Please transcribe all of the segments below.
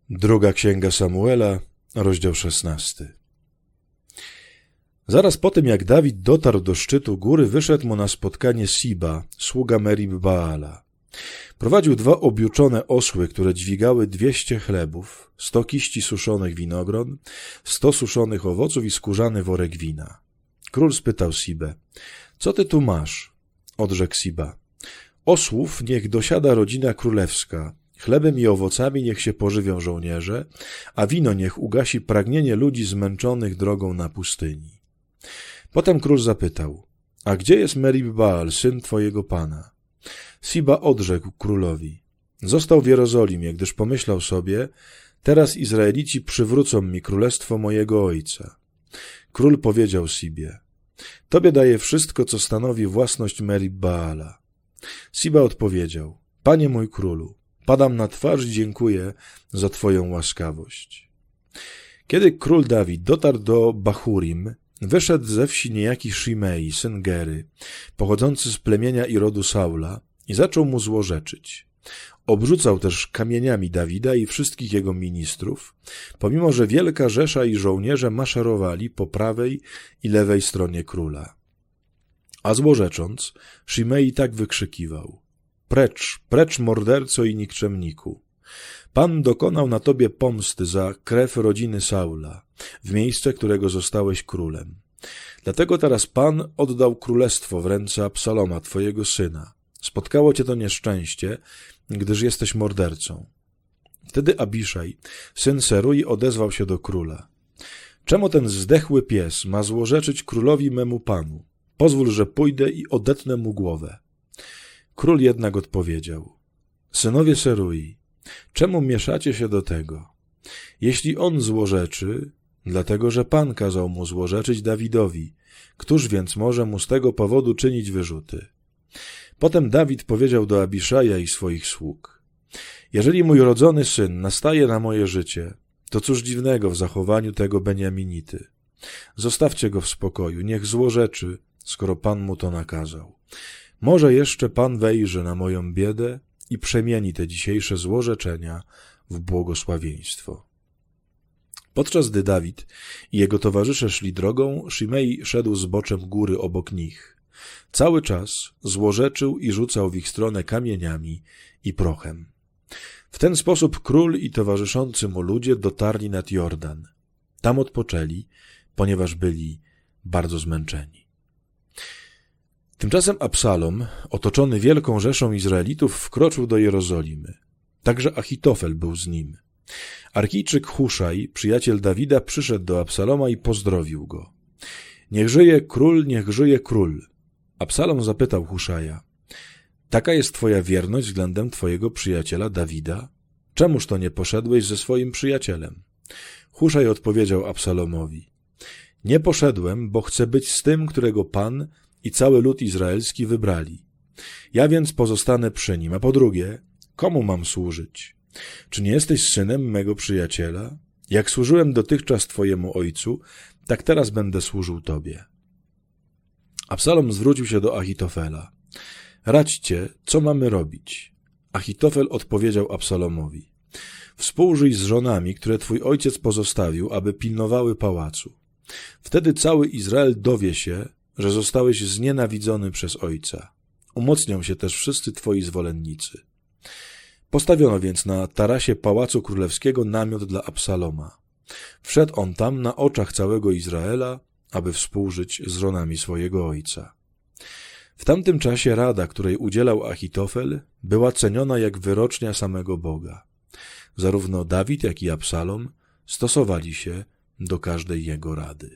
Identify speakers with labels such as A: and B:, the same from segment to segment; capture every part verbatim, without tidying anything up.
A: Druga Księga Samuela, rozdział szesnasty. Zaraz po tym, jak Dawid dotarł do szczytu góry, wyszedł mu na spotkanie Siba, sługa Merib-Baala. Prowadził dwa objuczone osły, które dźwigały dwieście chlebów, sto kiści suszonych winogron, sto suszonych owoców i skórzany worek wina. Król spytał Sibę: co ty tu masz? Odrzekł Siba: osłów niech dosiada rodzina królewska, chlebem i owocami niech się pożywią żołnierze, a wino niech ugasi pragnienie ludzi zmęczonych drogą na pustyni. Potem król zapytał: a gdzie jest Merib-Baal, syn twojego pana? Siba odrzekł królowi: został w Jerozolimie, gdyż pomyślał sobie: teraz Izraelici przywrócą mi królestwo mojego ojca. Król powiedział Sibie: tobie daję wszystko, co stanowi własność Merib-Baala. Siba odpowiedział: panie mój królu, padam na twarz i dziękuję za twoją łaskawość. Kiedy król Dawid dotarł do Bahurim, wyszedł ze wsi niejaki Shimei, syn Gery, pochodzący z plemienia i rodu Saula, i zaczął mu złorzeczyć. Obrzucał też kamieniami Dawida i wszystkich jego ministrów, pomimo że wielka rzesza i żołnierze maszerowali po prawej i lewej stronie króla. A złorzecząc, Shimei tak wykrzykiwał: precz, precz morderco i nikczemniku! Pan dokonał na tobie pomsty za krew rodziny Saula, w miejsce którego zostałeś królem. Dlatego teraz Pan oddał królestwo w ręce Absaloma, twojego syna. Spotkało cię to nieszczęście, gdyż jesteś mordercą. Wtedy Abiszaj, syn Serui, odezwał się do króla: czemu ten zdechły pies ma złorzeczyć królowi memu panu? Pozwól, że pójdę i odetnę mu głowę. Król jednak odpowiedział: synowie Serui, czemu mieszacie się do tego? Jeśli on złorzeczy, dlatego że Pan kazał mu złorzeczyć Dawidowi, któż więc może mu z tego powodu czynić wyrzuty? Potem Dawid powiedział do Abiszaja i swoich sług: jeżeli mój rodzony syn nastaje na moje życie, to cóż dziwnego w zachowaniu tego Beniaminity. Zostawcie go w spokoju, niech złorzeczy, skoro Pan mu to nakazał. Może jeszcze Pan wejrzy na moją biedę i przemieni te dzisiejsze złorzeczenia w błogosławieństwo. Podczas gdy Dawid i jego towarzysze szli drogą, Shimei szedł zboczem góry obok nich. Cały czas złorzeczył i rzucał w ich stronę kamieniami i prochem. W ten sposób król i towarzyszący mu ludzie dotarli nad Jordan. Tam odpoczęli, ponieważ byli bardzo zmęczeni. Tymczasem Absalom, otoczony wielką rzeszą Izraelitów, wkroczył do Jerozolimy. Także Achitofel był z nim. Arkijczyk Huszaj, przyjaciel Dawida, przyszedł do Absaloma i pozdrowił go. Niech żyje król, niech żyje król. Absalom zapytał Huszaja: taka jest twoja wierność względem twojego przyjaciela Dawida? Czemuż to nie poszedłeś ze swoim przyjacielem? Huszaj odpowiedział Absalomowi: nie poszedłem, bo chcę być z tym, którego Pan i cały lud izraelski wybrali. Ja więc pozostanę przy nim. A po drugie, komu mam służyć? Czy nie jesteś synem mego przyjaciela? Jak służyłem dotychczas twojemu ojcu, tak teraz będę służył tobie. Absalom zwrócił się do Achitofela: radźcie, co mamy robić? Achitofel odpowiedział Absalomowi: współżyj z żonami, które twój ojciec pozostawił, aby pilnowały pałacu. Wtedy cały Izrael dowie się, że zostałeś znienawidzony przez ojca. Umocnią się też wszyscy twoi zwolennicy. Postawiono więc na tarasie Pałacu Królewskiego namiot dla Absaloma. Wszedł on tam na oczach całego Izraela, aby współżyć z żonami swojego ojca. W tamtym czasie rada, której udzielał Achitofel, była ceniona jak wyrocznia samego Boga. Zarówno Dawid, jak i Absalom stosowali się do każdej jego rady.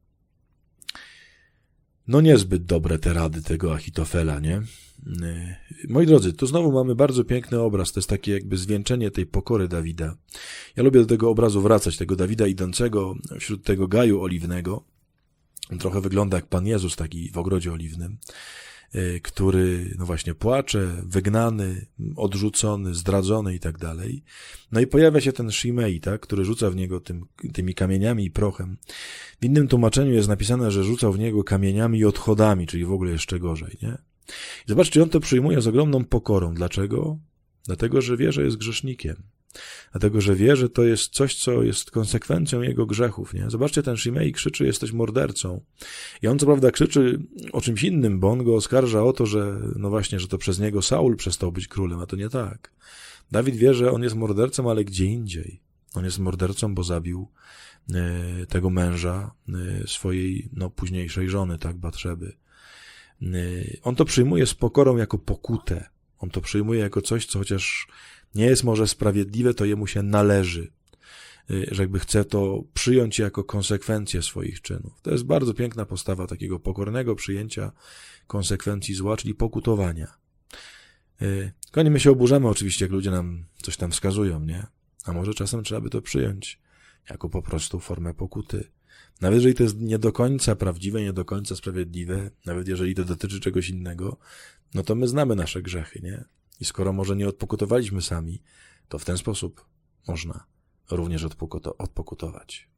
A: No niezbyt dobre te rady tego Achitofela, nie? Moi drodzy, tu znowu mamy bardzo piękny obraz, to jest takie jakby zwieńczenie tej pokory Dawida. Ja lubię do tego obrazu wracać, tego Dawida idącego wśród tego gaju oliwnego. On trochę wygląda jak Pan Jezus taki w ogrodzie oliwnym, który no właśnie płacze, wygnany, odrzucony, zdradzony i tak dalej. No i pojawia się ten Shimei, tak, który rzuca w niego tym, tymi kamieniami i prochem. W innym tłumaczeniu jest napisane, że rzucał w niego kamieniami i odchodami, czyli w ogóle jeszcze gorzej, nie? I zobaczcie, on to przyjmuje z ogromną pokorą. Dlaczego? Dlatego, że wie, że jest grzesznikiem. Dlatego, że wie, że to jest coś, co jest konsekwencją jego grzechów, nie? Zobaczcie, ten Shimei krzyczy, jesteś mordercą. I on co prawda krzyczy o czymś innym, bo on go oskarża o to, że no właśnie, że to przez niego Saul przestał być królem, a to nie tak. Dawid wie, że on jest mordercą, ale gdzie indziej. On jest mordercą, bo zabił y, tego męża y, swojej, no, późniejszej żony, tak, Batrzeby. Y, on to przyjmuje z pokorą jako pokutę. On to przyjmuje jako coś, co chociaż nie jest może sprawiedliwe, to jemu się należy. Y, że jakby chce to przyjąć jako konsekwencję swoich czynów. To jest bardzo piękna postawa takiego pokornego przyjęcia konsekwencji zła, czyli pokutowania. Y, tylko nie my się oburzamy oczywiście, jak ludzie nam coś tam wskazują, nie? A może czasem trzeba by to przyjąć jako po prostu formę pokuty. Nawet jeżeli to jest nie do końca prawdziwe, nie do końca sprawiedliwe, nawet jeżeli to dotyczy czegoś innego, no to my znamy nasze grzechy, nie? I skoro może nie odpokutowaliśmy sami, to w ten sposób można również odpokutować.